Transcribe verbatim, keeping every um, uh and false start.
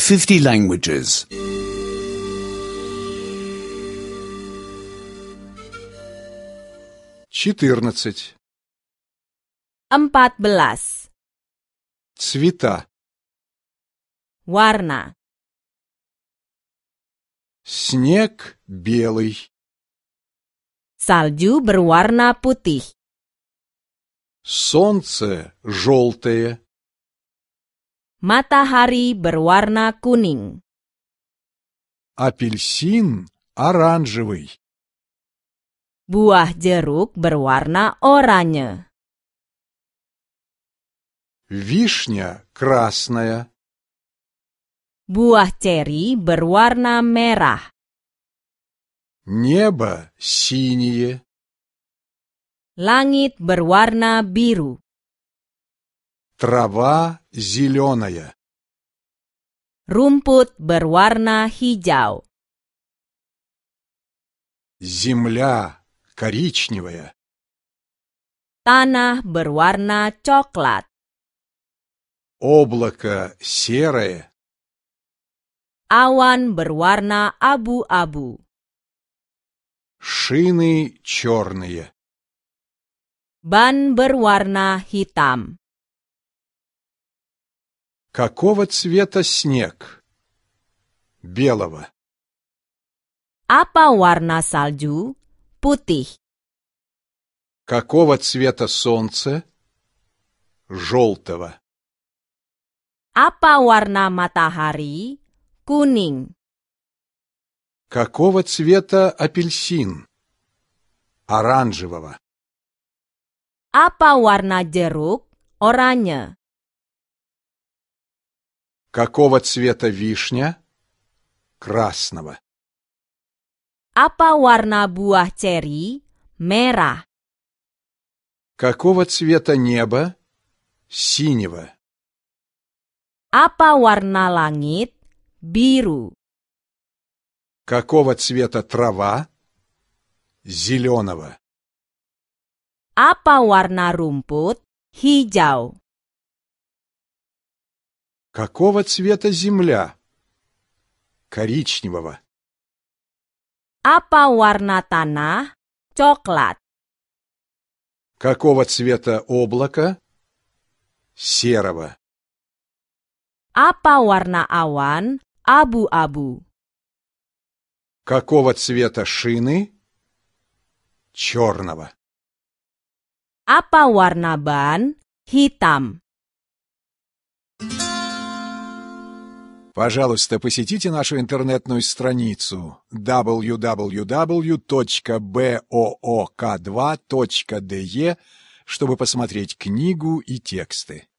fifty languages. четырнадцать. Empat belas. Цвета. Warna. Снег белый. Salju berwarna putih. Солнце желтое. Matahari berwarna kuning. Апельсин оранжевый. Buah jeruk berwarna oranye. Вишня красная. Buah ceri berwarna merah. Небо синее. Langit berwarna biru. Трава зеленая. Rumput berwarna hijau. Земля коричневая. Tanah berwarna coklat. Облако серое. Awan berwarna abu-abu. Шины черные. Ban berwarna hitam. Какого цвета снег? Белого. Apa warna salju? Putih. Какого цвета солнце? Желтого. Apa warna matahari? Kuning. Какого цвета апельсин? Оранжевого. Apa warna jeruk? Oranye. Какого цвета вишня? Красного. Apa warna buah ceri? Merah. Какого цвета небо? Синего. Apa warna langit? Biru. Какого цвета трава? Зеленого. Apa warna rumput? Hijau. Какого цвета земля? Коричневого. Apa warna tanah? Coklat. Какого цвета облако? Серого. Apa warna awan? Abu-abu. Какого цвета шины? Черного. Apa warna ban? Hitam. Пожалуйста, посетите нашу интернетную страницу дабл ю дабл ю дабл ю точка боок два точка де, чтобы посмотреть книгу и тексты.